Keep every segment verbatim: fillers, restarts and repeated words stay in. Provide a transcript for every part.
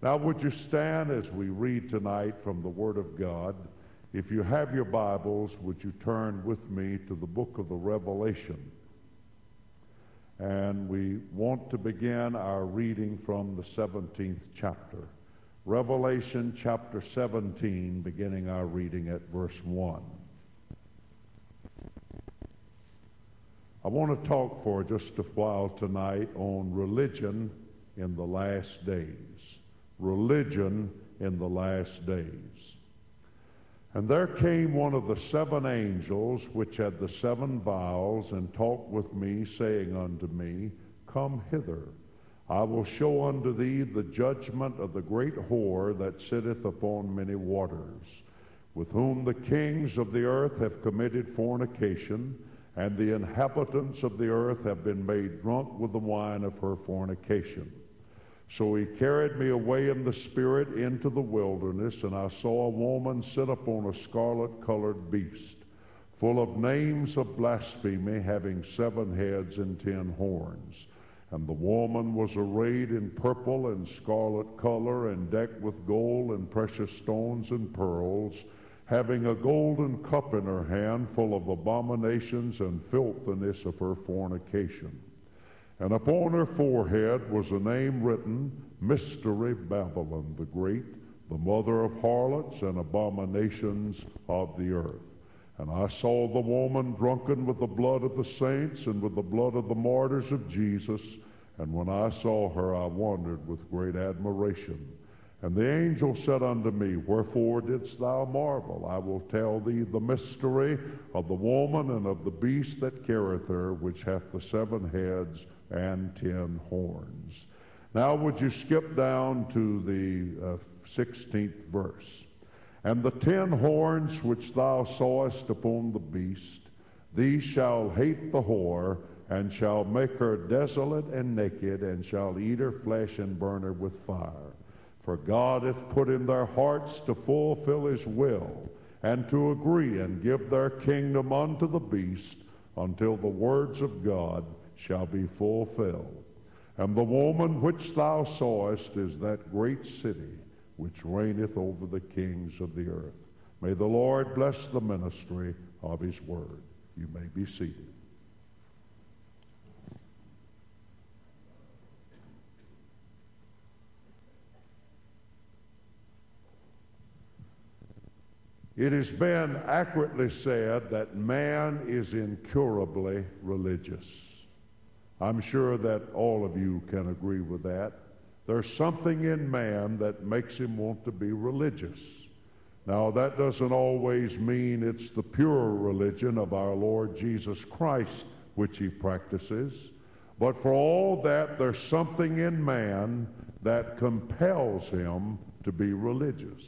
Now, would you stand as we read tonight from the Word of God? If you have your Bibles, would you turn with me to the book of the Revelation? And we want to begin our reading from the seventeenth chapter. Revelation chapter seventeen, beginning our reading at verse one. I want to talk for just a while tonight on religion in the last days. Religion in the last days. And there came one of the seven angels which had the seven vials, and talked with me, saying unto me, Come hither, I will show unto thee the judgment of the great whore that sitteth upon many waters, with whom the kings of the earth have committed fornication, and the inhabitants of the earth have been made drunk with the wine of her fornication. So he carried me away in the spirit into the wilderness, and I saw a woman sit upon a scarlet-colored beast, full of names of blasphemy, having seven heads and ten horns. And the woman was arrayed in purple and scarlet color, and decked with gold and precious stones and pearls, having a golden cup in her hand, full of abominations and filthiness of her fornication. And upon her forehead was a name written, Mystery Babylon the Great, the mother of harlots and abominations of the earth. And I saw the woman drunken with the blood of the saints and with the blood of the martyrs of Jesus. And when I saw her, I wondered with great admiration. And the angel said unto me, Wherefore didst thou marvel? I will tell thee the mystery of the woman and of the beast that carrieth her, which hath the seven heads and ten horns. Now would you skip down to the uh, sixteenth verse. And the ten horns which thou sawest upon the beast, these shall hate the whore, and shall make her desolate and naked, and shall eat her flesh and burn her with fire. For God hath put in their hearts to fulfill his will, and to agree and give their kingdom unto the beast, until the words of God shall be fulfilled. And the woman which thou sawest is that great city, which reigneth over the kings of the earth. May the Lord bless the ministry of his word. You may be seated. It has been accurately said that man is incurably religious. I'm sure that all of you can agree with that. There's something in man that makes him want to be religious. Now, that doesn't always mean it's the pure religion of our Lord Jesus Christ which he practices, but for all that, there's something in man that compels him to be religious.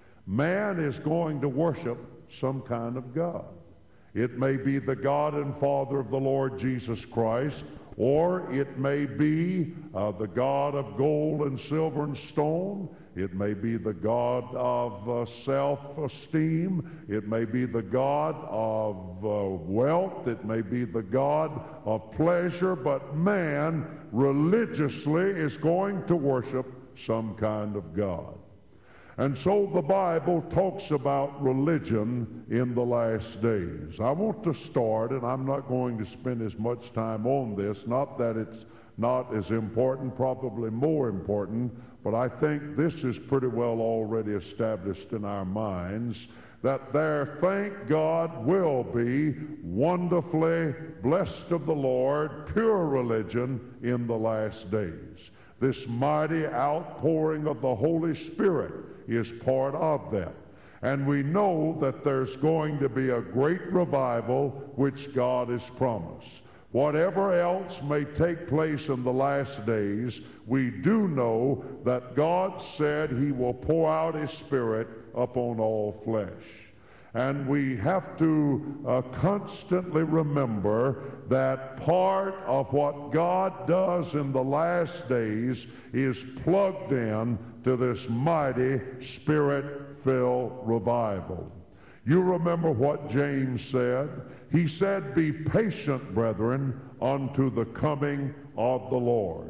Man is going to worship some kind of God. It may be the God and Father of the Lord Jesus Christ, or it may be uh, the God of gold and silver and stone. It may be the God of uh, self-esteem. It may be the God of uh, wealth. It may be the God of pleasure. But man religiously is going to worship some kind of God. And so the Bible talks about religion in the last days. I want to start, and I'm not going to spend as much time on this, not that it's not as important, probably more important, but I think this is pretty well already established in our minds, that there, thank God, will be wonderfully blessed of the Lord, pure religion in the last days. This mighty outpouring of the Holy Spirit is part of that. And we know that there's going to be a great revival which God has promised. Whatever else may take place in the last days, we do know that God said he will pour out his Spirit upon all flesh. And we have to uh, constantly remember that part of what God does in the last days is plugged in to this mighty Spirit-filled revival. You remember what James said? He said, Be patient, brethren, unto the coming of the Lord.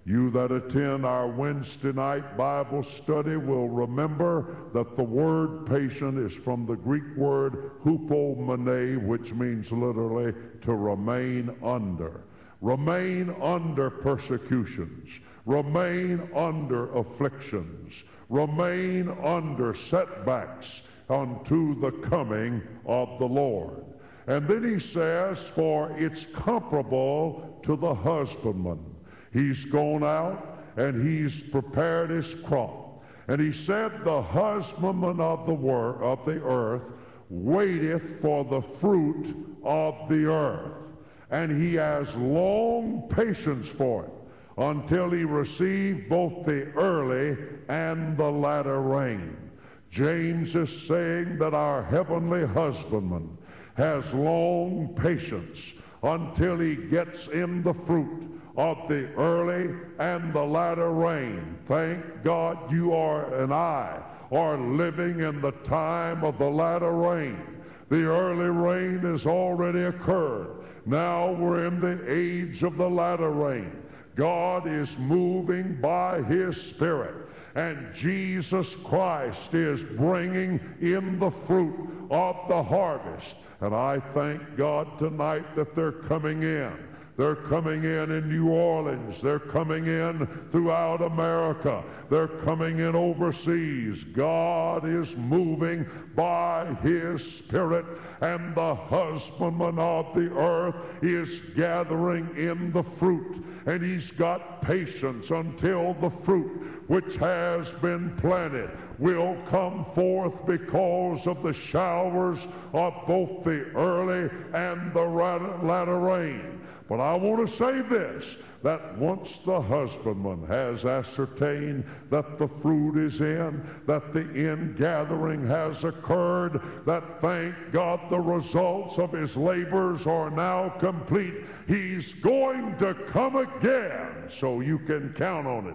You that attend our Wednesday night Bible study will remember that the word patient is from the Greek word hupomone, which means literally to remain under. Remain under persecutions. Remain under afflictions. Remain under setbacks unto the coming of the Lord. And then he says, for it's comparable to the husbandman. He's gone out and he's prepared his crop. And he said, the husbandman of the wor- of the earth waiteth for the fruit of the earth. And he has long patience for it until he receive both the early and the latter rain. James is saying that our heavenly husbandman has long patience until he gets in the fruit of the early and the latter rain. Thank God you are and I are living in the time of the latter rain. The early rain has already occurred. Now we're in the age of the latter rain. God is moving by his Spirit, and Jesus Christ is bringing in the fruit of the harvest. And I thank God tonight that they're coming in. They're coming in in New Orleans. They're coming in throughout America. They're coming in overseas. God is moving by his Spirit, and the husbandman of the earth is gathering in the fruit. And he's got patience until the fruit which has been planted will come forth because of the showers of both the early and the latter rain. But I want to say this, that once the husbandman has ascertained that the fruit is in, that the ingathering has occurred, that thank God the results of his labors are now complete, he's going to come again, so you can count on it.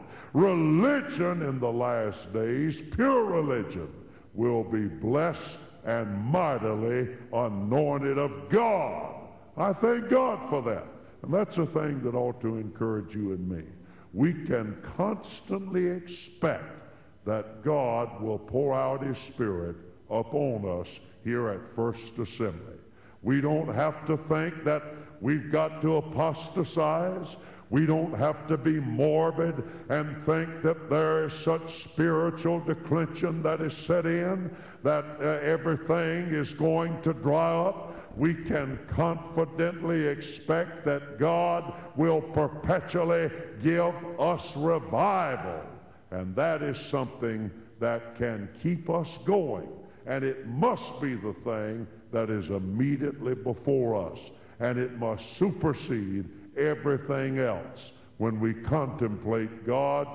Religion in the last days, pure religion, will be blessed and mightily anointed of God. I thank God for that. And that's a thing that ought to encourage you and me. We can constantly expect that God will pour out his Spirit upon us here at First Assembly. We don't have to think that we've got to apostatize. We don't have to be morbid and think that there is such spiritual declension that is set in, that uh, everything is going to dry up. We can confidently expect that God will perpetually give us revival. And that is something that can keep us going. And it must be the thing that is immediately before us. And it must supersede everything else when we contemplate God's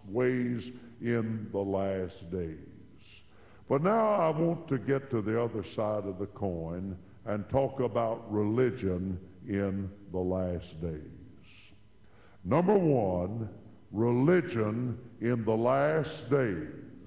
ways in the last days. But now I want to get to the other side of the coin and talk about religion in the last days. Number one, religion in the last days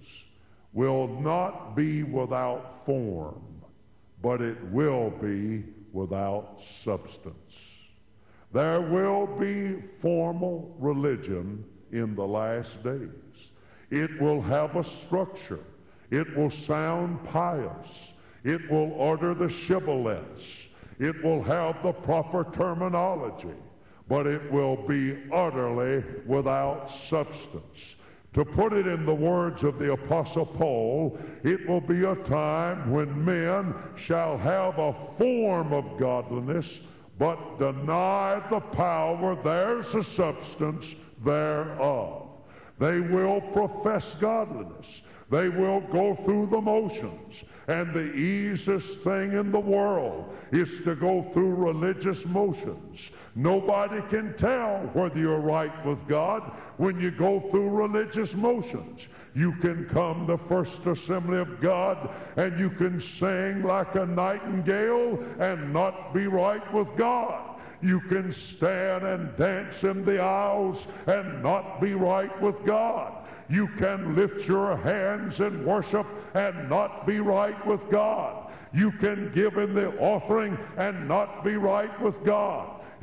will not be without form, but it will be without substance. There will be formal religion in the last days. It will have a structure. It will sound pious. It will utter the shibboleths. It will have the proper terminology, but it will be utterly without substance. To put it in the words of the Apostle Paul, it will be a time when men shall have a form of godliness, but deny the power, there's the substance thereof. They will profess godliness. They will go through the motions. And the easiest thing in the world is to go through religious motions. Nobody can tell whether you're right with God when you go through religious motions. You can come to First Assembly of God and you can sing like a nightingale and not be right with God. You can stand and dance in the aisles and not be right with God. You can lift your hands in worship and not be right with God. You can give in the offering and not be right with God.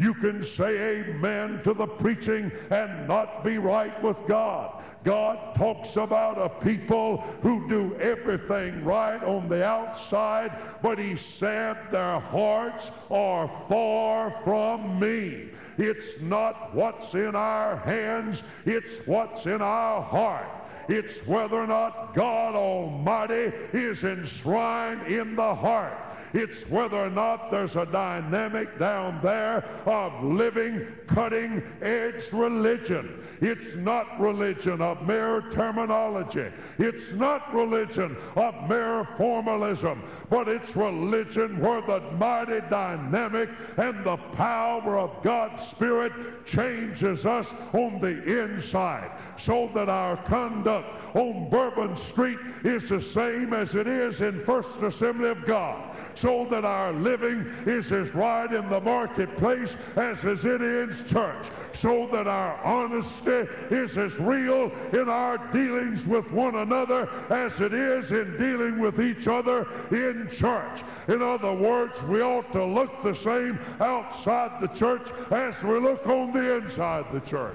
You can say amen to the preaching and not be right with God. God talks about a people who do everything right on the outside, but he said their hearts are far from me. It's not what's in our hands, it's what's in our heart. It's whether or not God Almighty is enshrined in the heart. It's whether or not there's a dynamic down there of living, cutting-edge religion. It's not religion of mere terminology. It's not religion of mere formalism, but it's religion where the mighty dynamic and the power of God's Spirit changes us on the inside, so that our conduct on Bourbon Street is the same as it is in First Assembly of God, so that our living is as right in the marketplace as, as it is church, so that our honesty is as real in our dealings with one another as it is in dealing with each other in church. In other words, we ought to look the same outside the church as we look on the inside the church.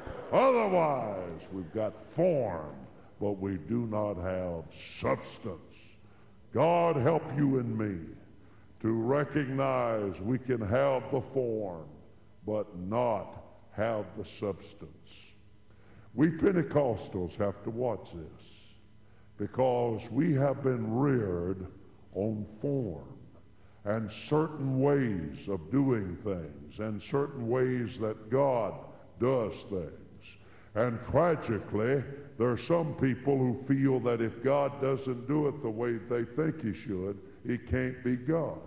Otherwise, we've got form, but we do not have substance. God help you and me to recognize we can have the form, but not have the substance. We Pentecostals have to watch this, because we have been reared on form and certain ways of doing things and certain ways that God does things. And tragically, there are some people who feel that if God doesn't do it the way they think he should, he can't be God.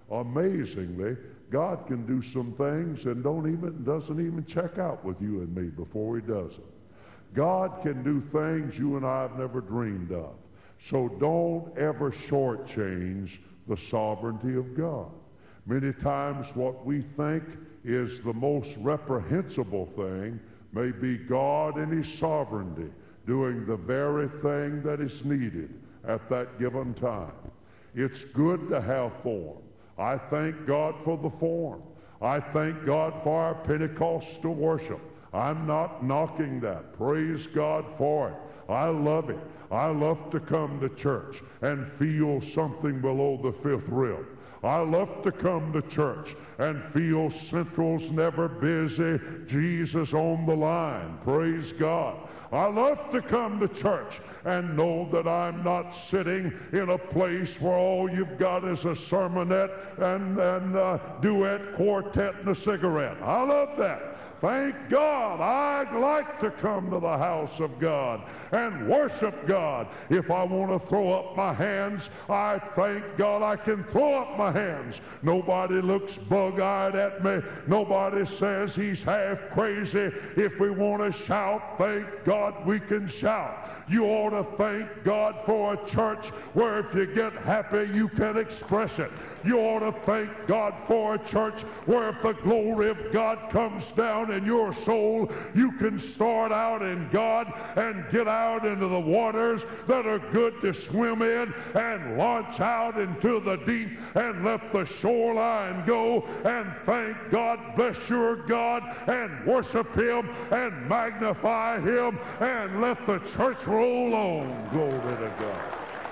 Amazingly, God can do some things and don't even doesn't even check out with you and me before he does it. God can do things you and I have never dreamed of. So don't ever shortchange the sovereignty of God. Many times what we think is the most reprehensible thing may be God in his sovereignty doing the very thing that is needed at that given time. It's good to have form. I thank God for the form. I thank God for our Pentecostal worship. I'm not knocking that. Praise God for it. I love it. I love to come to church and feel something below the fifth rib. I love to come to church and feel Central's never busy, Jesus on the line. Praise God. I love to come to church and know that I'm not sitting in a place where all you've got is a sermonette and, and a duet quartet and a cigarette. I love that. Thank God, I'd like to come to the house of God and worship God. If I want to throw up my hands, I thank God I can throw up my hands. Nobody looks bug-eyed at me. Nobody says he's half crazy. If we want to shout, thank God we can shout. You ought to thank God for a church where if you get happy, you can express it. You ought to thank God for a church where if the glory of God comes down in your soul, you can start out in God and get out into the waters that are good to swim in and launch out into the deep and let the shoreline go and thank God, bless your God, and worship him and magnify him and let the church roll on. Glory to God.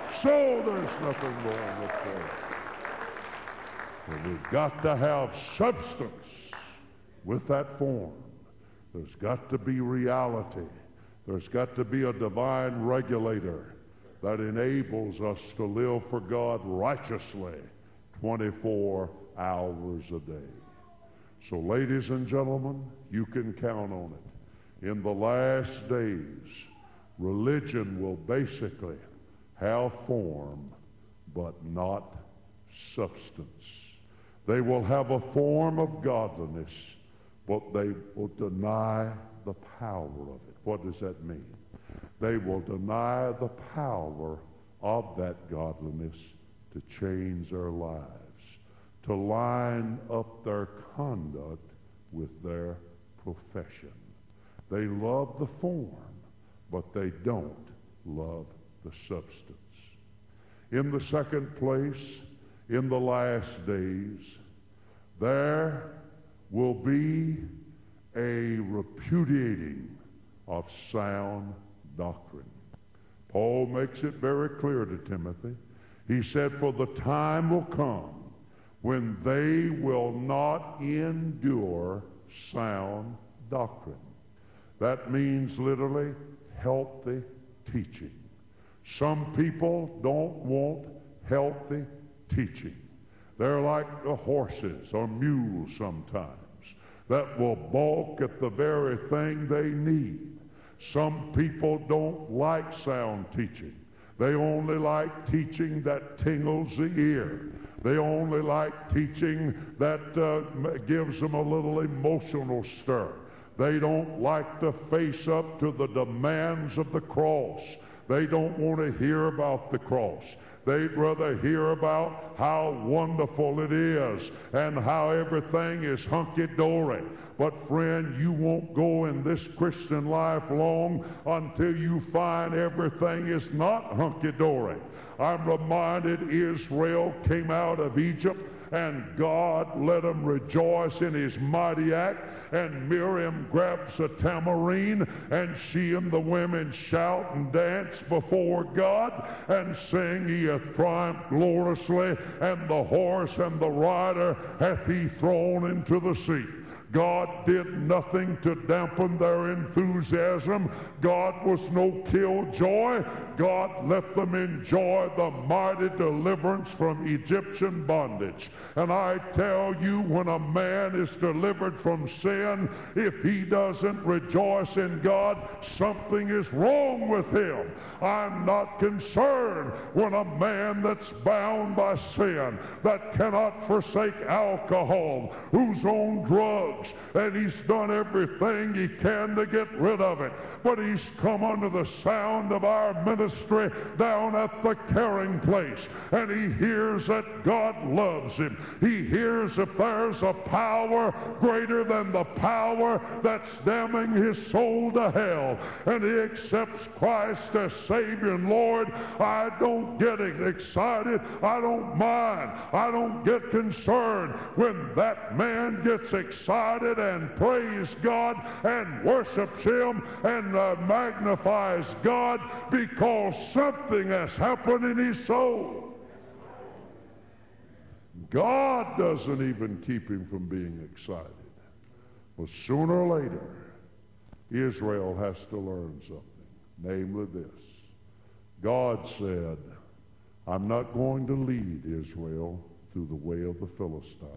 So there's nothing wrong with that. But we've got to have substance with that form. There's got to be reality. There's got to be a divine regulator that enables us to live for God righteously twenty-four hours a day. So, ladies and gentlemen, you can count on it. In the last days, religion will basically have form, but not substance. They will have a form of godliness, but they will deny the power of it. What does that mean? They will deny the power of that godliness to change their lives, to line up their conduct with their profession. They love the form, but they don't love the substance. In the second place, in the last days, there will be a repudiating of sound doctrine. Paul makes it very clear to Timothy. He said, for the time will come when they will not endure sound doctrine. That means literally healthy teaching. Some people don't want healthy teaching. They're like the horses or mules sometimes that will balk at the very thing they need. Some people don't like sound teaching. They only like teaching that tingles the ear. They only like teaching that uh, gives them a little emotional stir. They don't like to face up to the demands of the cross. They don't want to hear about the cross. They'd rather hear about how wonderful it is and how everything is hunky-dory. But friend, you won't go in this Christian life long until you find everything is not hunky-dory. I'm reminded Israel came out of Egypt and God let them rejoice in his mighty act. And Miriam grabs a tambourine, and she and the women shout and dance before God and sing, he hath triumphed gloriously, and the horse and the rider hath he thrown into the sea. God did nothing to dampen their enthusiasm. God was no killjoy. God let them enjoy the mighty deliverance from Egyptian bondage. And I tell you, when a man is delivered from sin, if he doesn't rejoice in God, something is wrong with him. I'm not concerned when a man that's bound by sin, that cannot forsake alcohol, who's on drugs, and he's done everything he can to get rid of it, but he's come under the sound of our ministry down at the caring place, and he hears that God loves him. He hears that there's a power greater than the power that's damning his soul to hell, and he accepts Christ as Savior and Lord. I don't get excited. I don't mind. I don't get concerned when that man gets excited and praise God and worships him and uh, magnifies God because something has happened in his soul. God doesn't even keep him from being excited. But sooner or later, Israel has to learn something, namely this. God said, I'm not going to lead Israel through the way of the Philistines,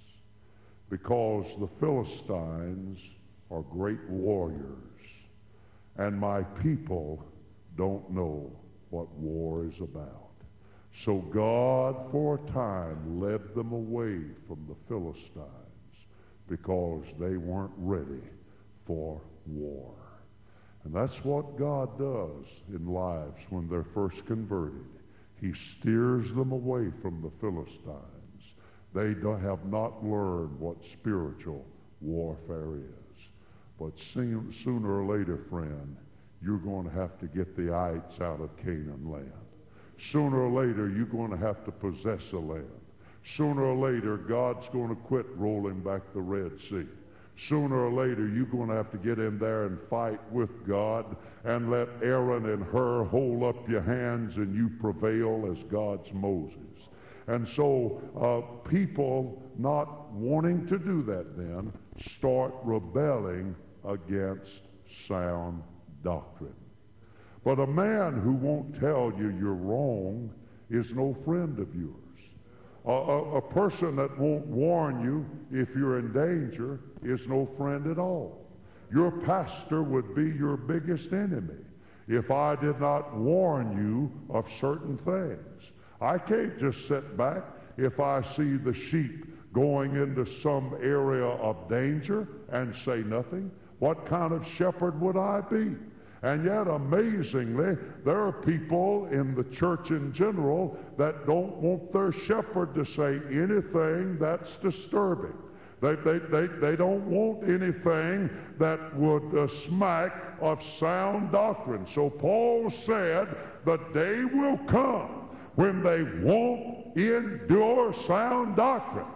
because the Philistines are great warriors, and my people don't know what war is about. So God, for a time, led them away from the Philistines because they weren't ready for war. And that's what God does in lives when they're first converted. He steers them away from the Philistines. They don't, have not learned what spiritual warfare is. But soon, sooner or later, friend, you're going to have to get the ites out of Canaan land. Sooner or later, you're going to have to possess a land. Sooner or later, God's going to quit rolling back the Red Sea. Sooner or later, you're going to have to get in there and fight with God and let Aaron and Hur hold up your hands and you prevail as God's Moses. And so uh, people not wanting to do that then start rebelling against sound doctrine. But a man who won't tell you you're wrong is no friend of yours. A, a, a person that won't warn you if you're in danger is no friend at all. Your pastor would be your biggest enemy if I did not warn you of certain things. I can't just sit back if I see the sheep going into some area of danger and say nothing. What kind of shepherd would I be? And yet, amazingly, there are people in the church in general that don't want their shepherd to say anything that's disturbing. They, they, they, they don't want anything that would uh, smack of sound doctrine. So Paul said, the day will come when they won't endure sound doctrine.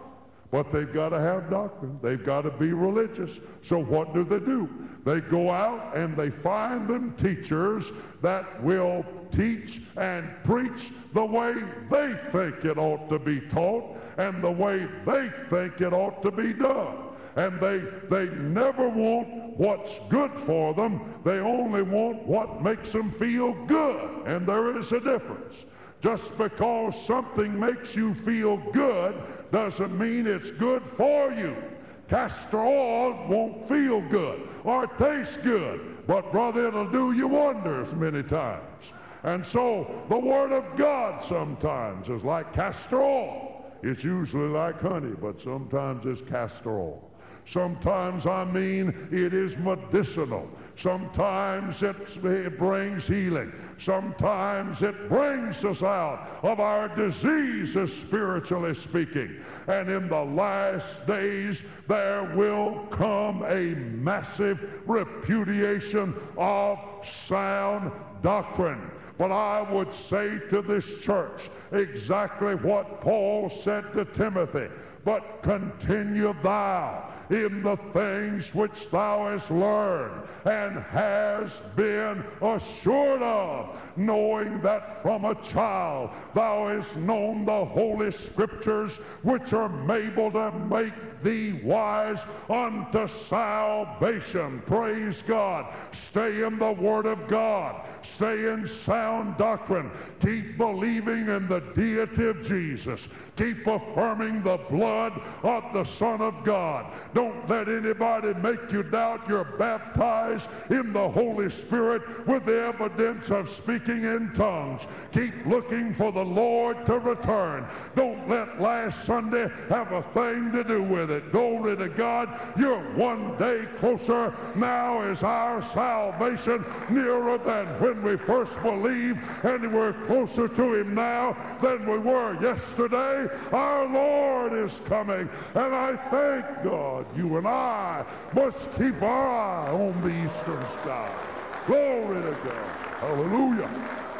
But they've got to have doctrine. They've got to be religious. So what do they do? They go out and they find them teachers that will teach and preach the way they think it ought to be taught and the way they think it ought to be done. And they, they never want what's good for them. They only want what makes them feel good. And there is a difference. Just because something makes you feel good doesn't mean it's good for you. Castor oil won't feel good or taste good, but brother, it'll do you wonders many times. And so the Word of God sometimes is like castor oil. It's usually like honey, but sometimes it's castor oil. Sometimes, I mean, it is medicinal. Sometimes it, it brings healing. Sometimes it brings us out of our diseases, spiritually speaking. And in the last days, there will come a massive repudiation of sound doctrine. But I would say to this church exactly what Paul said to Timothy. But continue thou in the things which thou hast learned and hast been assured of, knowing that from a child thou hast known the holy scriptures, which are able to make thee wise unto salvation. Praise God. Stay in the Word of God. Stay in sound doctrine. Keep believing in the deity of Jesus. Keep affirming the blood of the Son of God. Don't let anybody make you doubt you're baptized in the Holy Spirit with the evidence of speaking in tongues. Keep looking for the Lord to return. Don't let last Sunday have a thing to do with it. Glory to God. You're one day closer. Now is our salvation nearer than when we first believed, and we're closer to Him now than we were yesterday. Our Lord is coming, and I thank God you and I must keep our eye on the eastern sky. Glory to God. Hallelujah.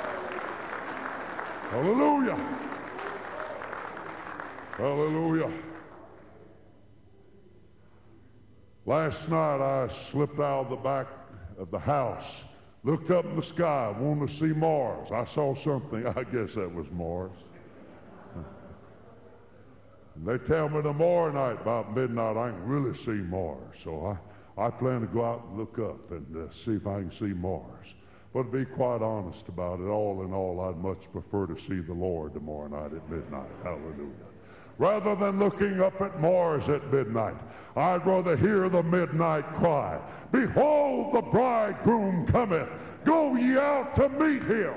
Hallelujah. Hallelujah. Last night I slipped out of the back of the house, looked up in the sky, wanted to see Mars. I saw something. I guess that was Mars. And they tell me tomorrow night about midnight I can really see Mars. So I, I plan to go out and look up and uh, see if I can see Mars. But to be quite honest about it, all in all, I'd much prefer to see the Lord tomorrow night at midnight. Hallelujah. Rather than looking up at Mars at midnight, I'd rather hear the midnight cry, behold, the bridegroom cometh. Go ye out to meet him.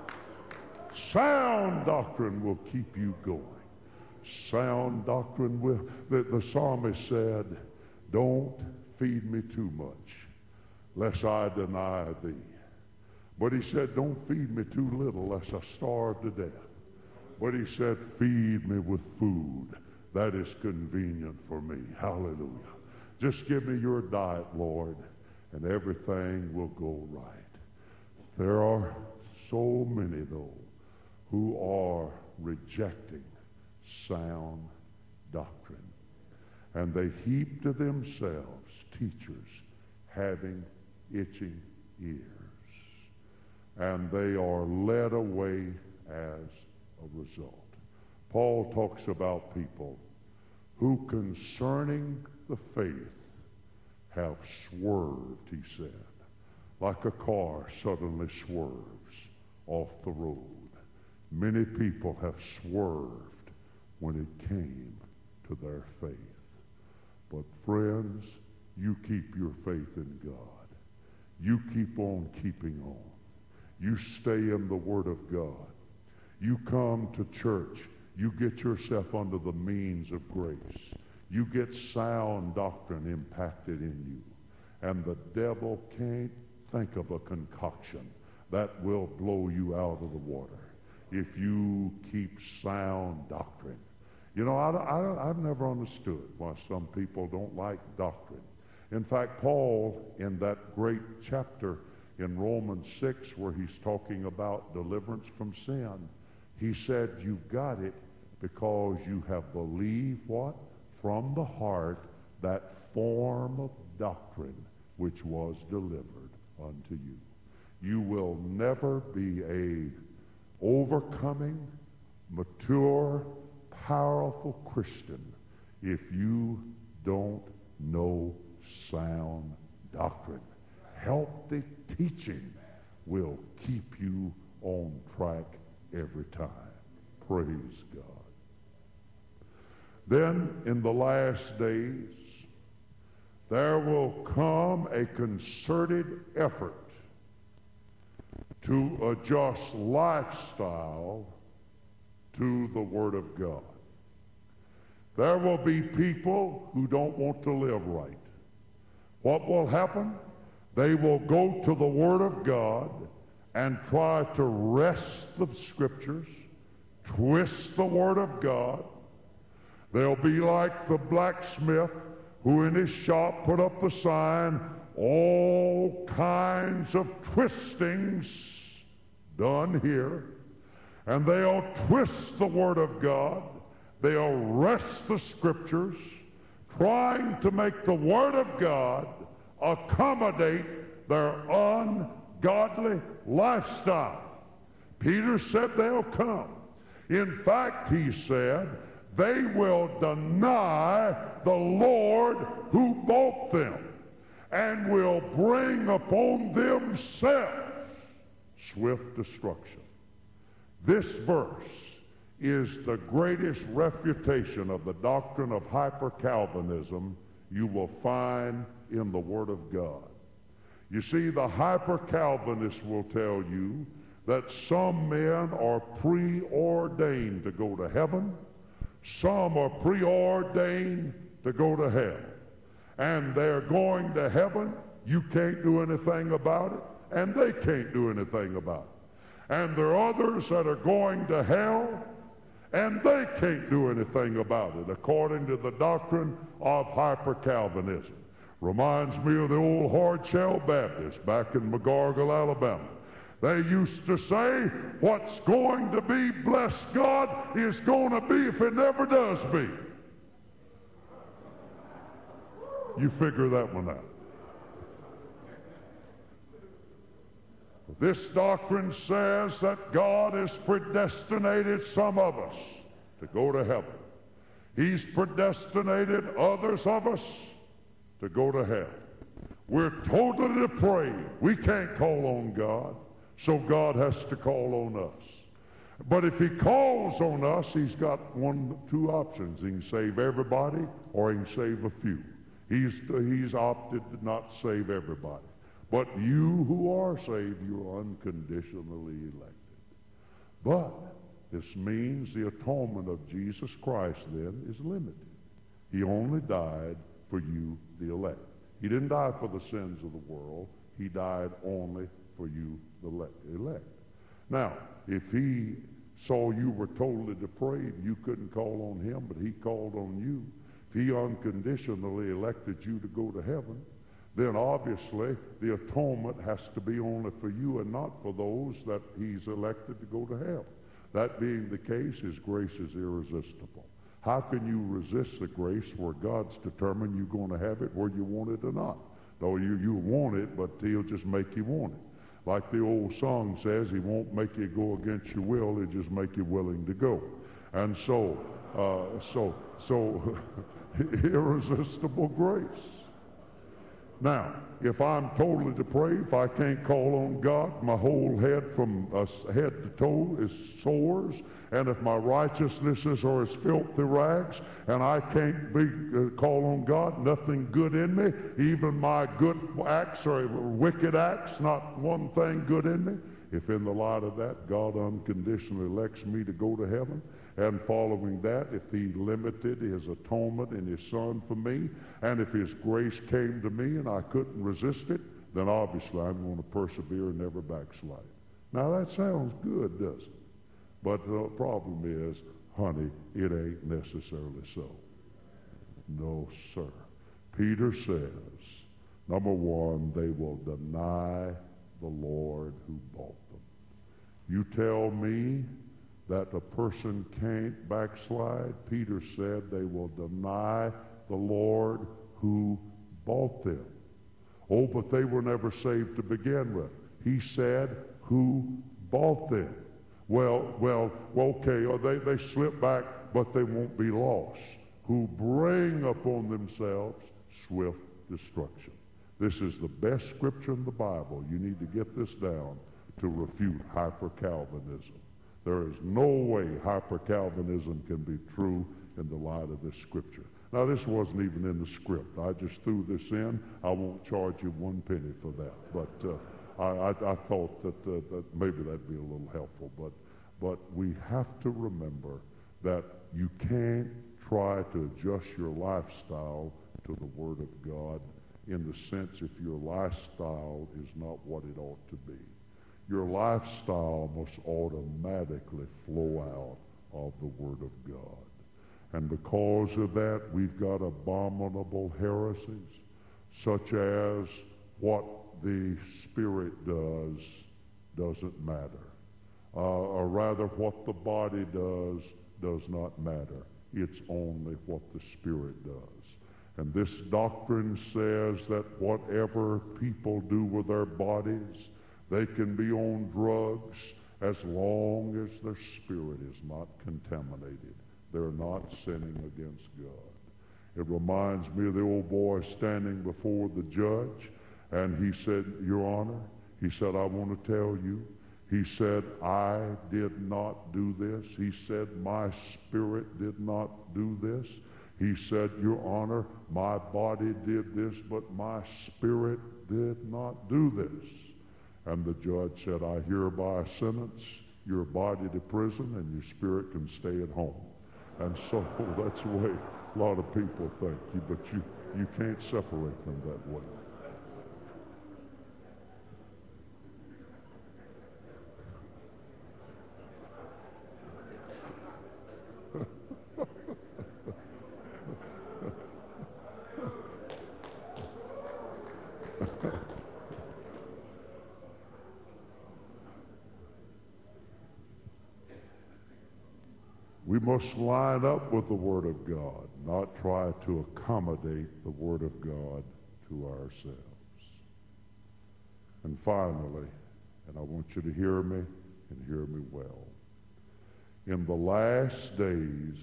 Sound doctrine will keep you going. Sound doctrine will, the, the psalmist said, don't feed me too much, lest I deny thee. But he said, don't feed me too little, lest I starve to death. But he said, feed me with food that is convenient for me. Hallelujah. Just give me your diet, Lord, and everything will go right. There are so many, though, who are rejecting sound doctrine. And they heap to themselves teachers having itching ears. And they are led away as a result. Paul talks about people who concerning the faith have swerved, he said, like a car suddenly swerves off the road. Many people have swerved when it came to their faith. But friends, you keep your faith in God. You keep on keeping on. You stay in the Word of God. You come to church. You get yourself under the means of grace. You get sound doctrine impacted in you. And the devil can't think of a concoction that will blow you out of the water if you keep sound doctrine. You know, I, I, I've never understood why some people don't like doctrine. In fact, Paul, in that great chapter in Romans six, where he's talking about deliverance from sin, he said, you've got it because you have believed what? from the heart that form of doctrine which was delivered unto you. You will never be a overcoming, mature, powerful Christian if you don't know sound doctrine. Healthy teaching will keep you on track every time. Praise God. Then in the last days, there will come a concerted effort to adjust lifestyle to the Word of God. There will be people who don't want to live right. What will happen? They will go to the Word of God and try to wrest the Scriptures, twist the Word of God. They'll be like the blacksmith who in his shop put up the sign, all kinds of twistings done here. And they'll twist the Word of God. They'll wrest the Scriptures, trying to make the Word of God accommodate their ungodly lifestyle. Peter said they'll come. In fact, he said, they will deny the Lord who bought them and will bring upon themselves swift destruction. This verse is the greatest refutation of the doctrine of hyper-Calvinism you will find in the Word of God. You see, the hyper-Calvinists will tell you that some men are preordained to go to heaven, some are preordained to go to hell. And they're going to heaven, you can't do anything about it, and they can't do anything about it. And there are others that are going to hell, and they can't do anything about it, according to the doctrine of hyper-Calvinism. Reminds me of the old Hard Shell Baptists back in McGargle, Alabama. They used to say, what's going to be, bless God, is going to be if it never does be. You figure that one out. This doctrine says that God has predestinated some of us to go to heaven. He's predestinated others of us to go to hell. We're totally depraved. We can't call on God, so God has to call on us. But if he calls on us, he's got one, two options. He can save everybody, or he can save a few. He's, he's opted to not save everybody. But you who are saved, you're unconditionally elected. But this means the atonement of Jesus Christ then is limited. He only died for you, the elect. He didn't die for the sins of the world. He died only for you, the elect. Now, if he saw you were totally depraved, you couldn't call on him, but he called on you. If he unconditionally elected you to go to heaven, then obviously the atonement has to be only for you and not for those that he's elected to go to hell. That being the case, his grace is irresistible. How can you resist the grace where God's determined you're going to have it whether you want it or not? Though you, you want it, but he'll just make you want it. Like the old song says, he won't make you go against your will, he'll just make you willing to go. And so, uh, so, so, irresistible grace. Now, if I'm totally depraved, if I can't call on God, my whole head from uh, head to toe is sores, and if my righteousnesses are as filthy rags, and I can't be uh, call on God, nothing good in me, even my good acts or wicked acts, not one thing good in me, if in the light of that, God unconditionally elects me to go to heaven, and following that, if he limited his atonement in his Son for me, and if his grace came to me and I couldn't resist it, then obviously I'm going to persevere and never backslide. Now that sounds good, doesn't it? But the problem is, honey, it ain't necessarily so. No, sir. Peter says, number one, they will deny the Lord who bought them. You tell me that a person can't backslide? Peter said they will deny the Lord who bought them. Oh, but they were never saved to begin with. He said, who bought them? Well, well, okay, or they, they slip back, but they won't be lost. Who bring upon themselves swift destruction. This is the best scripture in the Bible. You need to get this down to refute hyper-Calvinism. There is no way hyper-Calvinism can be true in the light of this scripture. Now, this wasn't even in the script. I just threw this in. I won't charge you one penny for that. But uh, I, I, I thought that, uh, that maybe that'd be a little helpful. But, but we have to remember that you can't try to adjust your lifestyle to the Word of God in the sense if your lifestyle is not what it ought to be. Your lifestyle must automatically flow out of the Word of God. And because of that, we've got abominable heresies, such as what the Spirit does doesn't matter. Uh, or rather, what the body does does not matter. It's only what the Spirit does. And this doctrine says that whatever people do with their bodies, they can be on drugs as long as their spirit is not contaminated. They're not sinning against God. It reminds me of the old boy standing before the judge, and he said, Your Honor, he said, I want to tell you, he said, I did not do this. He said, my spirit did not do this. He said, Your Honor, my body did this, but my spirit did not do this. And the judge said, I hereby sentence your body to prison and your spirit can stay at home. And so that's the way a lot of people think, but you, you can't separate them that way. We must line up with the Word of God, not try to accommodate the Word of God to ourselves. And finally, and I want you to hear me and hear me well, in the last days,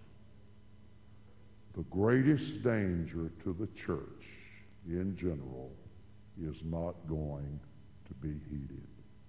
the greatest danger to the church in general is not going to be heeded.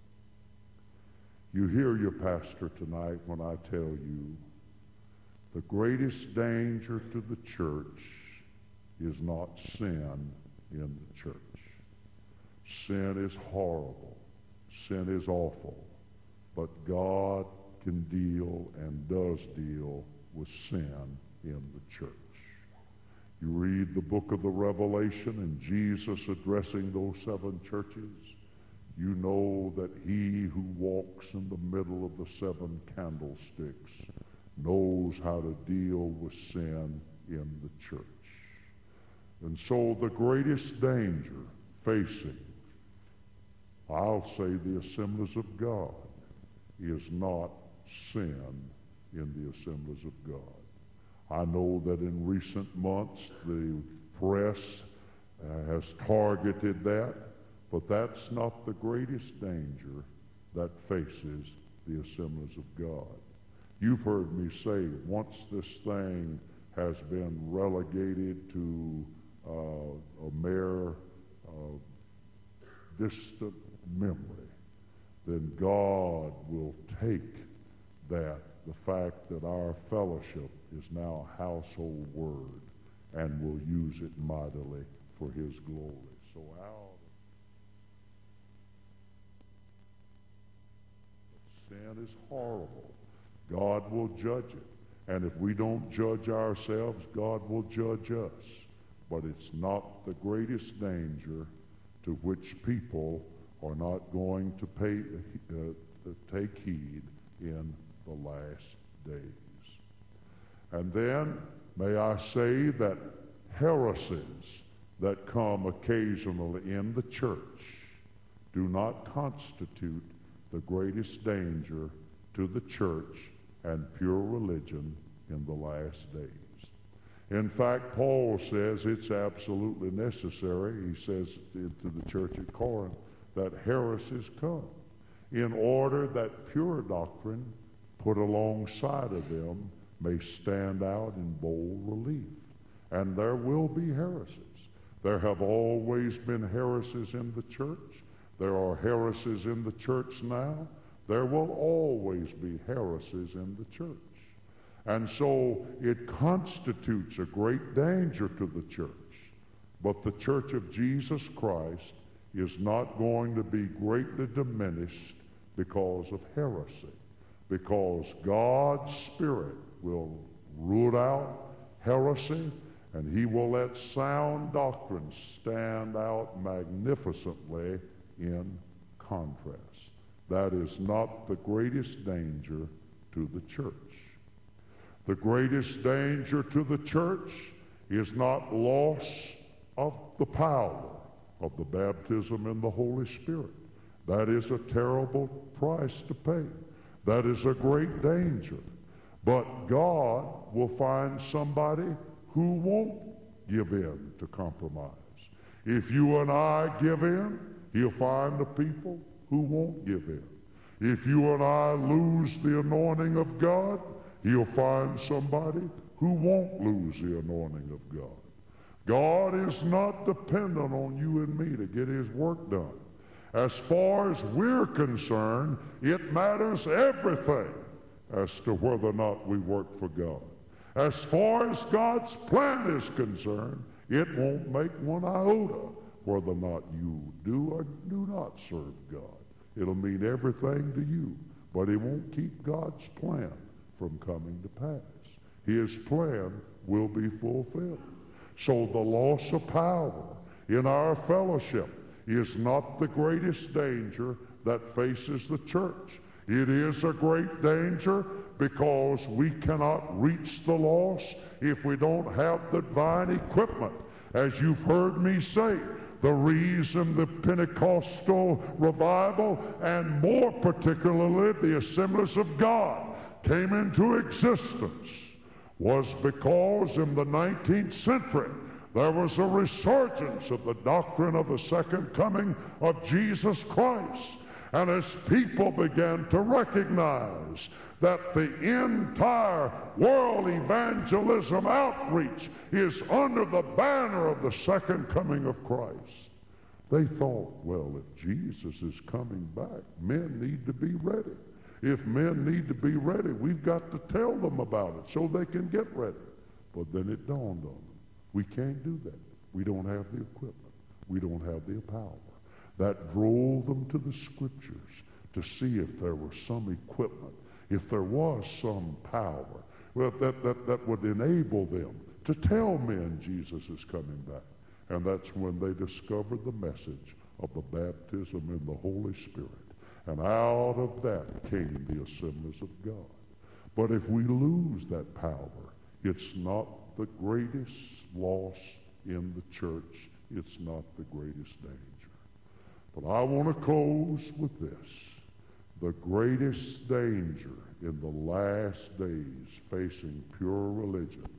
You hear your pastor tonight when I tell you the greatest danger to the church is not sin in the church. Sin is horrible. Sin is awful. But God can deal and does deal with sin in the church. You read the book of the Revelation and Jesus addressing those seven churches. You know that he who walks in the middle of the seven candlesticks knows how to deal with sin in the church. And so the greatest danger facing, I'll say, the assemblies of God is not sin in the assemblies of God. I know that in recent months the press uh, has targeted that, but that's not the greatest danger that faces the assemblies of God. You've heard me say, once this thing has been relegated to uh, a mere uh, distant memory, then God will take that, the fact that our fellowship is now a household word, and will use it mightily for his glory. So out sin is horrible. God will judge it. And if we don't judge ourselves, God will judge us. But it's not the greatest danger to which people are not going to pay, uh, take heed in the last days. And then, may I say that heresies that come occasionally in the church do not constitute the greatest danger to the church and pure religion in the last days. In fact, Paul says it's absolutely necessary, he says to the church at Corinth, that heresies come, in order that pure doctrine put alongside of them may stand out in bold relief. And there will be heresies. There have always been heresies in the church. There are heresies in the church now. There will always be heresies in the church. And so it constitutes a great danger to the church. But the church of Jesus Christ is not going to be greatly diminished because of heresy, because God's Spirit will root out heresy, and he will let sound doctrine stand out magnificently in contrast. That is not the greatest danger to the church. The greatest danger to the church is not loss of the power of the baptism in the Holy Spirit. That is a terrible price to pay. That is a great danger. But God will find somebody who won't give in to compromise. If you and I give in, he'll find the people who won't give in. If you and I lose the anointing of God, he'll find somebody who won't lose the anointing of God. God is not dependent on you and me to get his work done. As far as we're concerned, it matters everything as to whether or not we work for God. As far as God's plan is concerned, it won't make one iota whether or not you do or do not serve God. It'll mean everything to you, but it won't keep God's plan from coming to pass. His plan will be fulfilled. So the loss of power in our fellowship is not the greatest danger that faces the church. It is a great danger because we cannot reach the lost if we don't have the divine equipment. As you've heard me say, the reason the Pentecostal revival, and more particularly the Assemblies of God, came into existence was because in the nineteenth century there was a resurgence of the doctrine of the second coming of Jesus Christ. And as people began to recognize that the entire world evangelism outreach is under the banner of the second coming of Christ, they thought, well, if Jesus is coming back, men need to be ready. If men need to be ready, we've got to tell them about it so they can get ready. But then it dawned on them, we can't do that. We don't have the equipment. We don't have the power. That drove them to the Scriptures to see if there was some equipment, if there was some power, well, that, that, that would enable them to tell men Jesus is coming back. And that's when they discovered the message of the baptism in the Holy Spirit. And out of that came the Assemblies of God. But if we lose that power, it's not the greatest loss in the church. It's not the greatest danger. But I want to close with this. The greatest danger in the last days facing pure religion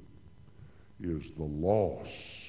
is the loss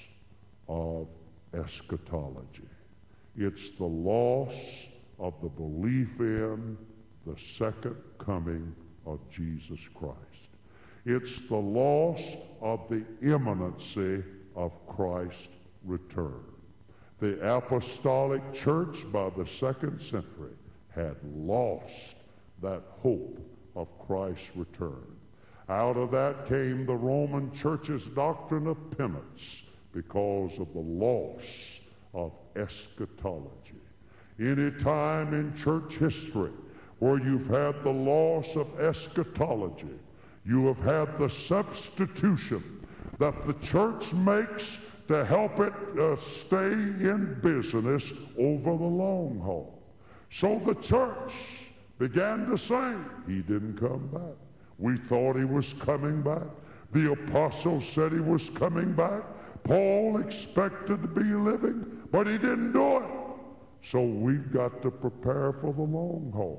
of eschatology. It's the loss of the belief in the second coming of Jesus Christ. It's the loss of the imminency of Christ's return. The apostolic church by the second century had lost that hope of Christ's return. Out of that came the Roman church's doctrine of penance because of the loss of eschatology. Any time in church history where you've had the loss of eschatology, you have had the substitution that the church makes to help it uh, stay in business over the long haul. So the church began to say, he didn't come back. We thought he was coming back. The apostles said he was coming back. Paul expected to be living, but he didn't do it. So we've got to prepare for the long haul.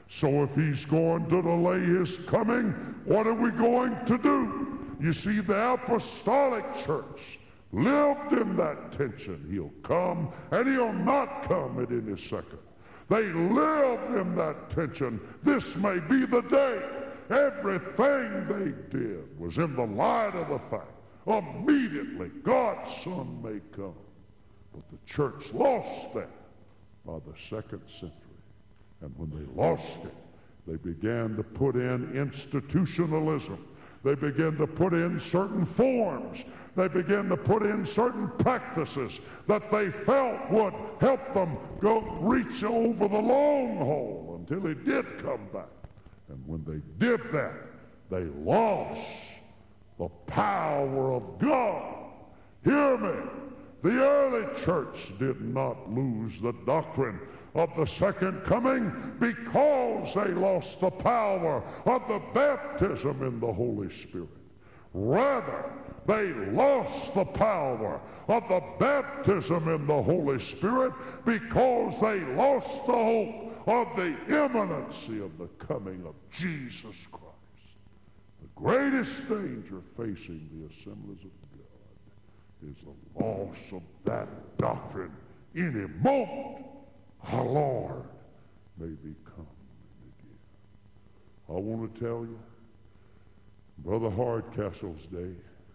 So if he's going to delay his coming, what are we going to do? You see, the apostolic church lived in that tension. He'll come and he'll not come at any second. They lived in that tension. This may be the day. Everything they did was in the light of the fact, immediately God's Son may come. But the church lost that by the second century. And when they lost it, they began to put in institutionalism. They began to put in certain forms. They began to put in certain practices that they felt would help them go reach over the long haul until he did come back. And when they did that, they lost the power of God. Hear me. The early church did not lose the doctrine of the second coming because they lost the power of the baptism in the Holy Spirit. Rather, they lost the power of the baptism in the Holy Spirit because they lost the hope of the imminency of the coming of Jesus Christ. The greatest danger facing the assemblies of God is the loss of that doctrine. Any moment, our Lord may be coming again. I want to tell you, Brother Hardcastle's day,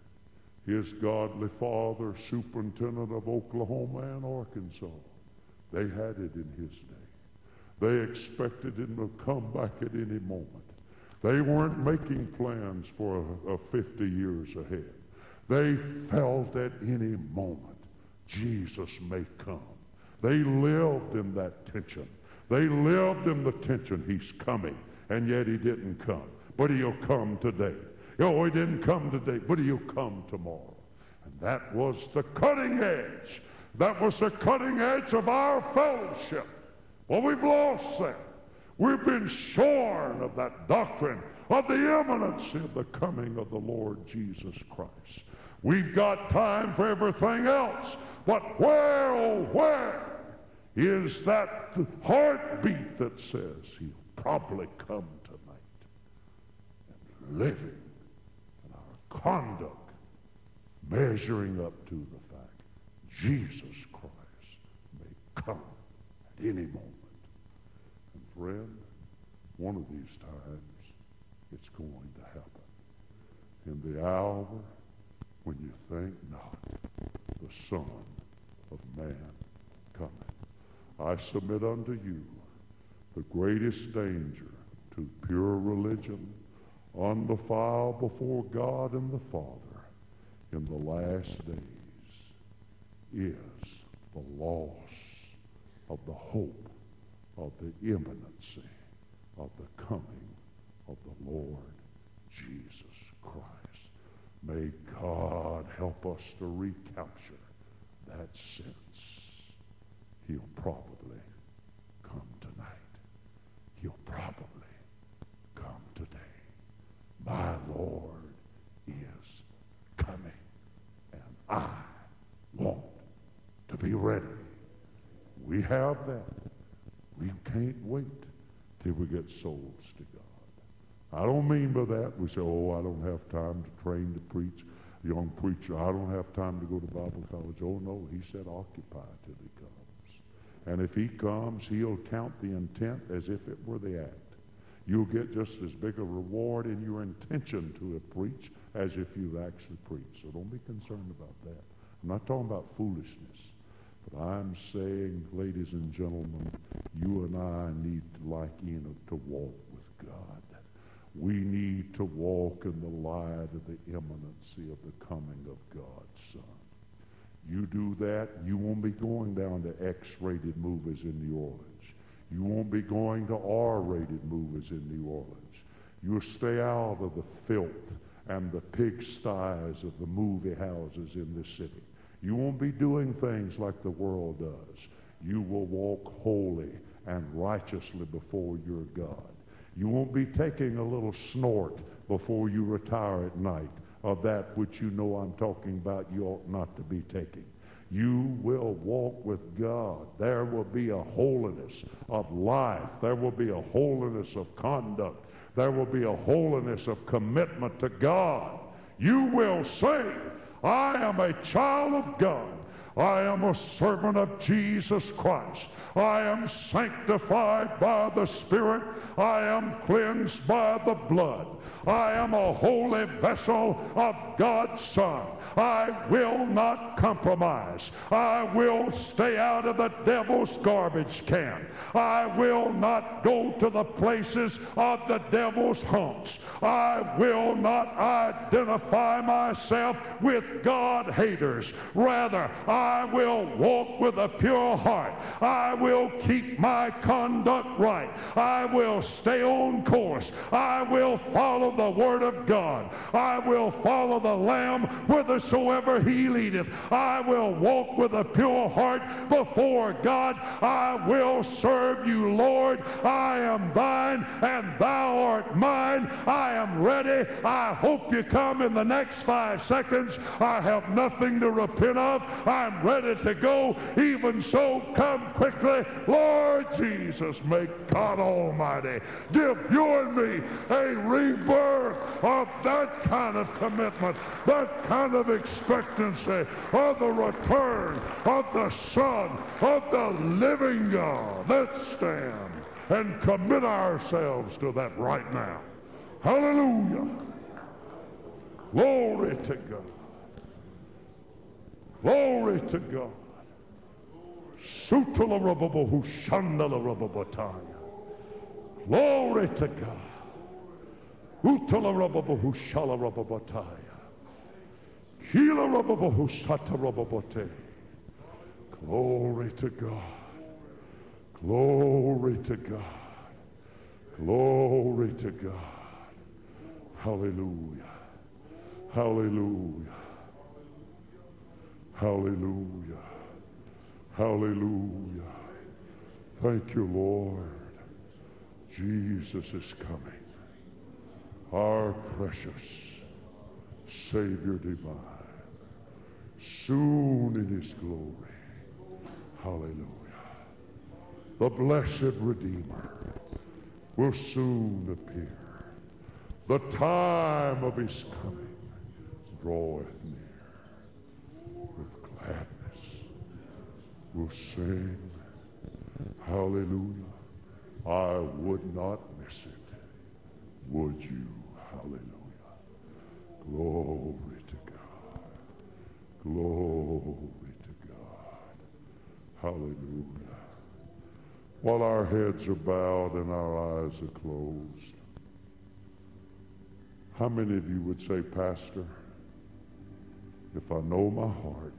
his godly father, superintendent of Oklahoma and Arkansas, they had it in his day. They expected him to come back at any moment. They weren't making plans for a, a fifty years ahead. They felt at any moment Jesus may come. They lived in that tension. They lived in the tension. He's coming, and yet he didn't come. But he'll come today. Oh, he didn't come today, but he'll come tomorrow. And that was the cutting edge. That was the cutting edge of our fellowship. Well, we've lost that. We've been shorn of that doctrine of the imminency of the coming of the Lord Jesus Christ. We've got time for everything else, but where, oh, where is that heartbeat that says he'll probably come tonight? And living and our conduct measuring up to the fact Jesus Christ may come at any moment. And friend, one of these times it's going to happen. In the hour when you think not, the Son of Man cometh. I submit unto you the greatest danger to pure religion, undefiled before God and the Father in the last days, is the loss of the hope of the imminency of the coming of the Lord Jesus Christ. May God help us to recapture that sense. He'll probably come tonight. He'll probably come today. My Lord is coming, and I want to be ready. We have that. We can't wait till we get souls to God. I don't mean by that we say, oh, I don't have time to train to preach. Young preacher, I don't have time to go to Bible college. Oh, no, he said occupy till he comes. And if he comes, he'll count the intent as if it were the act. You'll get just as big a reward in your intention to have preached as if you've actually preached. So don't be concerned about that. I'm not talking about foolishness. But I'm saying, ladies and gentlemen, you and I need, like Enoch, to walk with God. We need to walk in the light of the imminency of the coming of God's Son. You do that, you won't be going down to X-rated movies in New Orleans. You won't be going to R-rated movies in New Orleans. You'll stay out of the filth and the pigsties of the movie houses in this city. You won't be doing things like the world does. You will walk holy and righteously before your God. You won't be taking a little snort before you retire at night of that which you know I'm talking about you ought not to be taking. you will walk with God. There will be a holiness of life. There will be a holiness of conduct. There will be a holiness of commitment to God. You will say, I am a child of God. I am a servant of Jesus Christ. I am sanctified by the Spirit. I am cleansed by the blood. I am a holy vessel of God's Son. I will not compromise. I will stay out of the devil's garbage can. I will not go to the places of the devil's haunts. I will not identify myself with God haters. Rather, I will walk with a pure heart. I will keep my conduct right. I will stay on course. I will follow the Word of God. I will follow the Lamb whithersoever he leadeth. I will walk with a pure heart before God. I will serve you, Lord. I am thine and thou art mine. I am ready. I hope you come in the next five seconds. I have nothing to repent of. I'm ready to go. Even so, come quickly. Lord Jesus, may God Almighty give you and me a rebirth of that kind of commitment, that kind of expectancy of the return of the Son of the living God. Let's stand and commit ourselves to that right now. Hallelujah. Glory to God. Glory to God. Glory to God. Glory to God. Glory to God. Glory to God. Hallelujah. Hallelujah. Hallelujah. Hallelujah. Thank you, Lord. Jesus is coming. Our precious Savior divine. Soon in his glory. Hallelujah. The blessed Redeemer will soon appear. The time of his coming draweth near. With gladness we'll sing. Hallelujah. I would not miss it. Would you? Hallelujah. Glory to God. Glory to God. Hallelujah. While our heads are bowed and our eyes are closed, how many of you would say, Pastor, if I know my heart,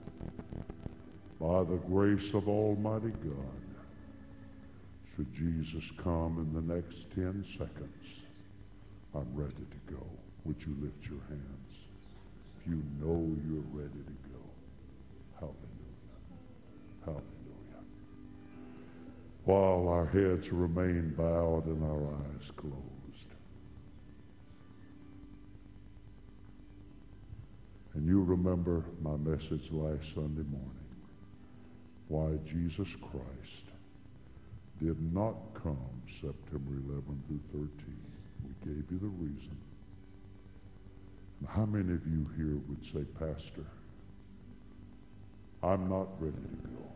by the grace of Almighty God, should Jesus come in the next ten seconds, I'm ready to go. Would you lift your hands? If you know you're ready to go. Hallelujah. Hallelujah. While our heads remain bowed and our eyes closed, and you remember my message last Sunday morning, why Jesus Christ did not come September eleventh through thirteenth. We gave you the reason. And how many of you here would say, Pastor, I'm not ready to go.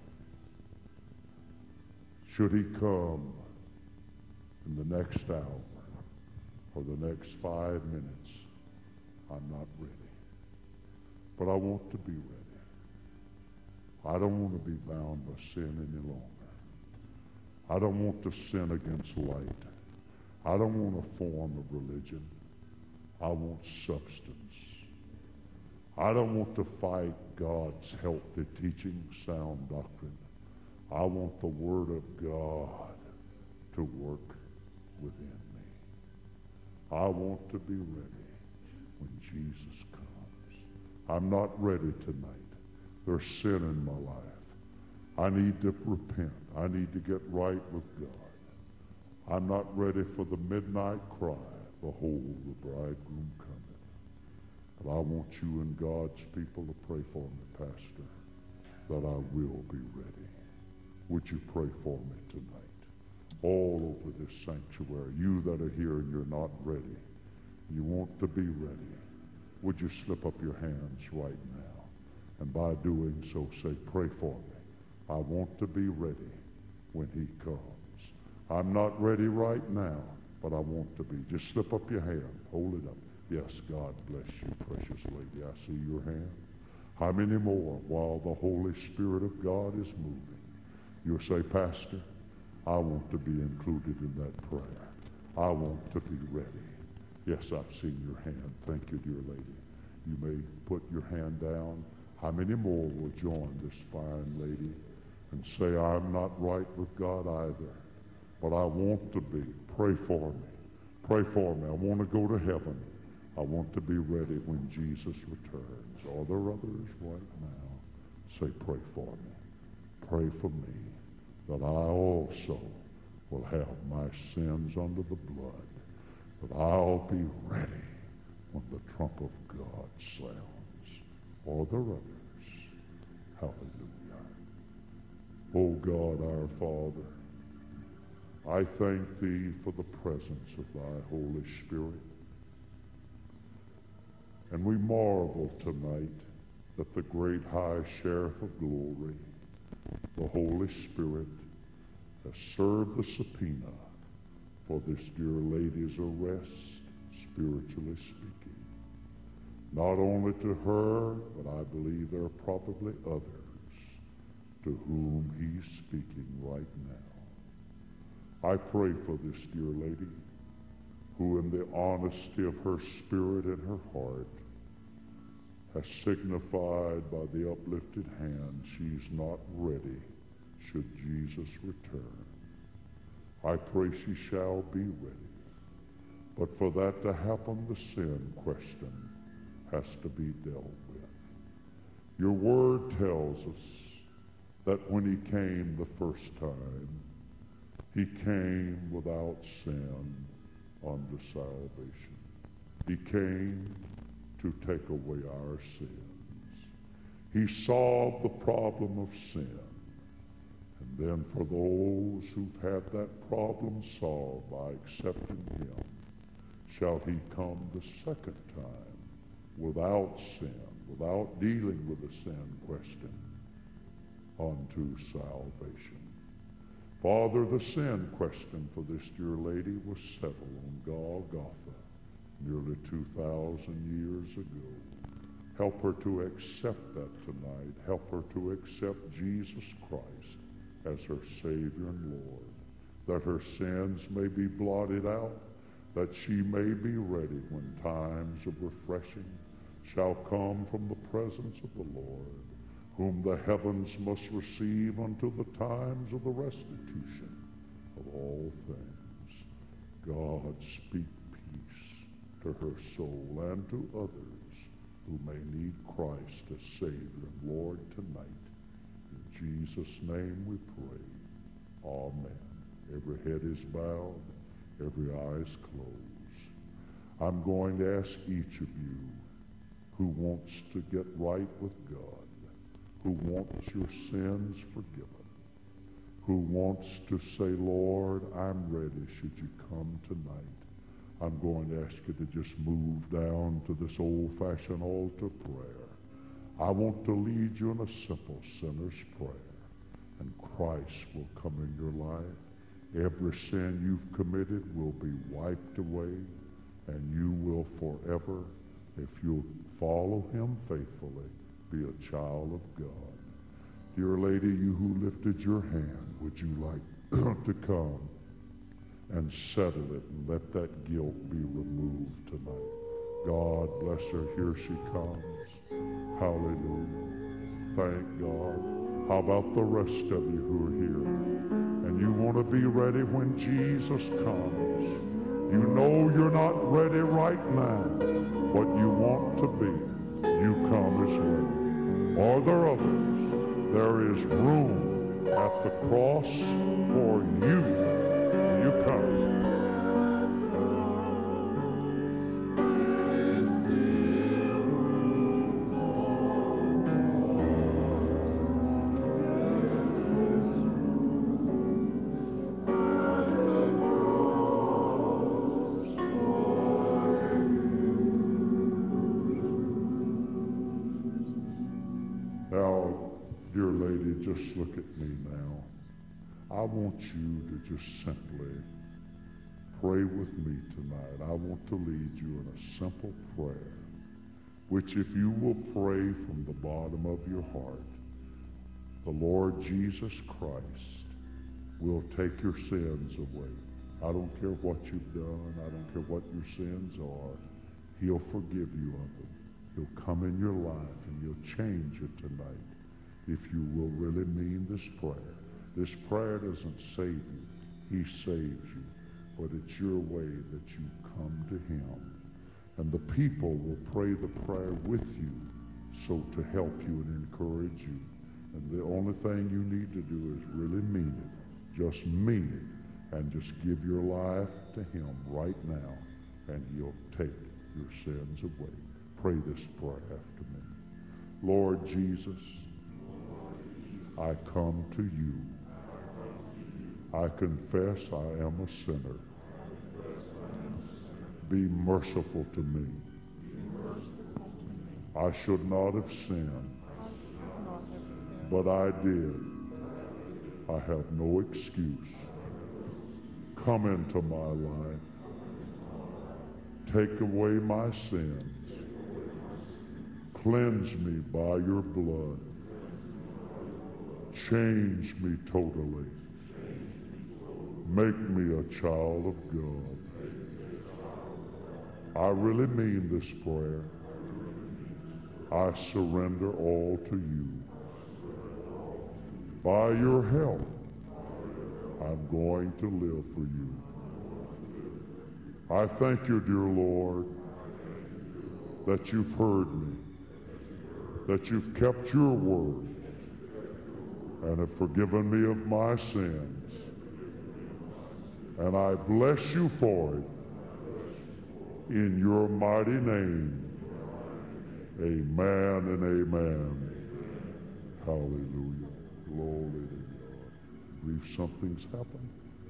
Should he come in the next hour or the next five minutes, I'm not ready. But I want to be ready. I don't want to be bound by sin any longer. I don't want to sin against light. I don't want a form of religion. I want substance. I don't want to fight God's healthy teaching, sound doctrine. I want the Word of God to work within me. I want to be ready when Jesus comes. I'm not ready tonight. There's sin in my life. I need to repent. I need to get right with God. I'm not ready for the midnight cry, behold, the bridegroom cometh. But I want you and God's people to pray for me, Pastor. that I will be ready. Would you pray for me tonight? All over this sanctuary, you that are here and you're not ready, you want to be ready, would you slip up your hands right now? And by doing so, say, pray for me. I want to be ready when he comes. I'm not ready right now, but I want to be. Just slip up your hand. Hold it up. Yes, God bless you, precious lady. I see your hand. How many more while the Holy Spirit of God is moving? You'll say, Pastor, I want to be included in that prayer. I want to be ready. Yes, I've seen your hand. Thank you, dear lady. You may put your hand down. How many more will join this fine lady and say, I'm not right with God either, but I want to be. Pray for me. Pray for me. I want to go to heaven. I want to be ready when Jesus returns. Are there others right now? Say, pray for me. Pray for me that I also will have my sins under the blood, that I'll be ready when the trump of God sounds. Are there others? Hallelujah. O God, our Father, I thank thee for the presence of thy Holy Spirit. And we marvel tonight that the great high sheriff of glory, the Holy Spirit, has served the subpoena for this dear lady's arrest, spiritually speaking. Not only to her, but I believe there are probably others to whom he's speaking right now. I pray for this dear lady who in the honesty of her spirit and her heart has signified by the uplifted hand she's not ready should Jesus return. I pray she shall be ready. But for that to happen, the sin question has to be dealt with. Your word tells us that when he came the first time, he came without sin unto salvation. He came to take away our sins. He solved the problem of sin. And then for those who've had that problem solved by accepting him, shall he come the second time without sin, without dealing with the sin question, unto salvation. Father, the sin question for this dear lady was settled on Golgotha nearly two thousand years ago. Help her to accept that tonight. Help her to accept Jesus Christ as her Savior and Lord, that her sins may be blotted out, that she may be ready when times of refreshing shall come from the presence of the Lord, whom the heavens must receive until the times of the restitution of all things. God, speak peace to her soul and to others who may need Christ as Savior and Lord tonight. In Jesus' name we pray. Amen. Every head is bowed, every eye is closed. I'm going to ask each of you who wants to get right with God, who wants your sins forgiven, who wants to say, Lord, I'm ready should you come tonight. I'm going to ask you to just move down to this old-fashioned altar prayer. I want to lead you in a simple sinner's prayer, and Christ will come in your life. Every sin you've committed will be wiped away, and you will forever, if you'll follow him faithfully, be a child of God. Dear lady, you who lifted your hand, would you like to come and settle it and let that guilt be removed tonight? God bless her. Here she comes. Hallelujah. Thank God. How about the rest of you who are here? And you want to be ready when Jesus comes. You know you're not ready right now, but you want to be. You come as well. Are there others? There is room at the cross for you. You come. just look at me now. I want you to just simply pray with me tonight. I want to lead you in a simple prayer, which if you will pray from the bottom of your heart, the Lord Jesus Christ will take your sins away. I don't care what you've done. I don't care what your sins are. He'll forgive you of them. He'll come in your life and he'll change it tonight if you will really mean this prayer. This prayer doesn't save you. He saves you. But it's your way that you come to him. And the people will pray the prayer with you so to help you and encourage you. And the only thing you need to do is really mean it. Just mean it. And just give your life to him right now. And he'll take your sins away. Pray this prayer after me. Lord Jesus, I come to you. I confess I am a sinner. Be merciful to me. I should not have sinned, but I did. I have no excuse. Come into my life. Take away my sins. Cleanse me by your blood. Change me totally. Make me a child of God. I really mean this prayer. I surrender all to you. By your help, I'm going to live for you. I thank you, dear Lord, that you've heard me, that you've kept your word, and have forgiven me of my sins. And I bless you for it. In your mighty name, amen and amen. Hallelujah. Glory to God. I believe something's happened.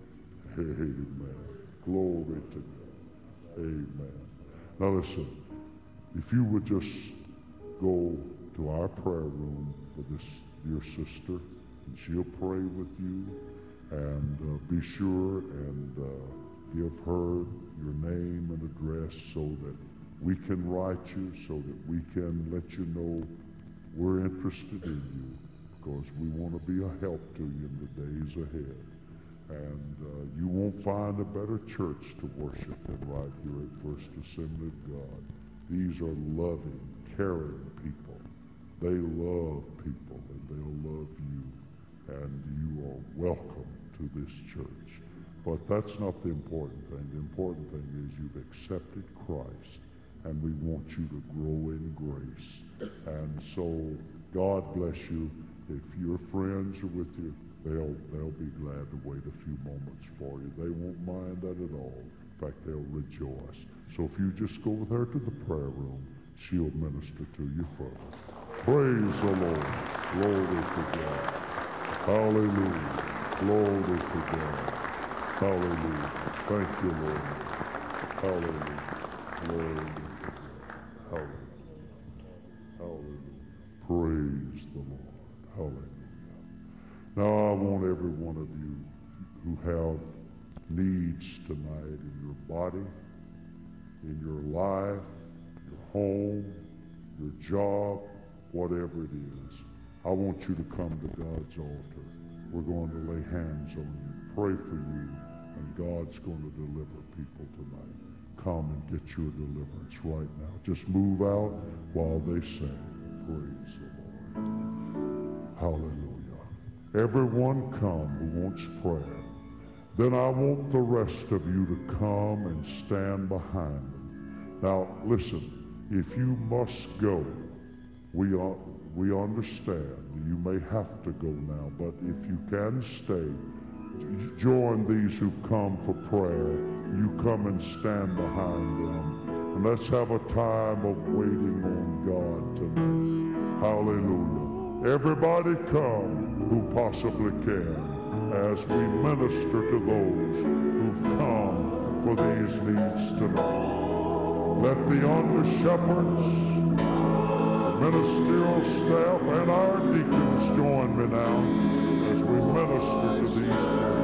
Amen. Glory to God. Amen. Now listen, if you would just go to our prayer room for this dear sister, and she'll pray with you, and uh, be sure and uh, give her your name and address so that we can write you, so that we can let you know we're interested in you, because we want to be a help to you in the days ahead. And uh, you won't find a better church to worship than right here at First Assembly of God. These are loving, caring people. They love people, and they'll love you. And you are welcome to this church. But that's not the important thing. The important thing is you've accepted Christ, and we want you to grow in grace. And so God bless you. If your friends are with you, they'll they'll be glad to wait a few moments for you. They won't mind that at all. In fact, they'll rejoice. So if you just go with her to the prayer room, she'll minister to you further. Praise the Lord. Glory to God. Hallelujah. Glory to God. Hallelujah. Thank you, Lord. Hallelujah. Glory to God. Hallelujah. Hallelujah. Praise the Lord. Hallelujah. Now I want every one of you who have needs tonight in your body, in your life, your home, your job, whatever it is, I want you to come to God's altar. We're going to lay hands on you, pray for you, and God's going to deliver people tonight. Come and get your deliverance right now. Just move out while they sing. Praise the Lord. Hallelujah. Everyone come who wants prayer. Then I want the rest of you to come and stand behind them. Now, listen, if you must go, we are, we understand. You may have to go now, but if you can stay, join these who've come for prayer. You come and stand behind them. And let's have a time of waiting on God tonight. Hallelujah. Everybody come who possibly can as we minister to those who've come for these needs tonight. Let the under-shepherds, ministerial staff, and our deacons join me now as we minister to these people.